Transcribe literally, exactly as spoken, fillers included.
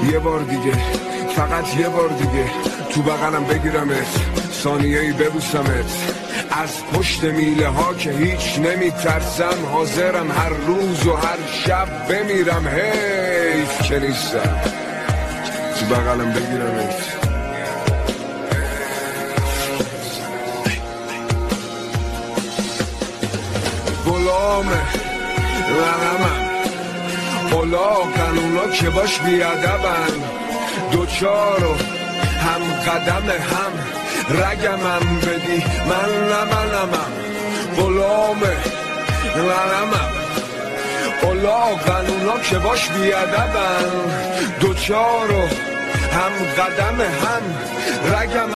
یه بار دیگه، فقط یه بار دیگه تو بغلم بگیرمت، ثانیه ای ببوسمت از پشت میله ها که هیچ نمیترسم، حاضرم هر روز و هر شب بمیرم، حیف که نیستم تو بغلم بگیرمت. غلامه غنمم قلاقن اونا که باش بیادبن، دوچار و هم قدم هم رگمم بدی من نمنمم. غلامه غنمم قلاقن اونا که باش بیادبن، دوچار و هم قدم هم رگمم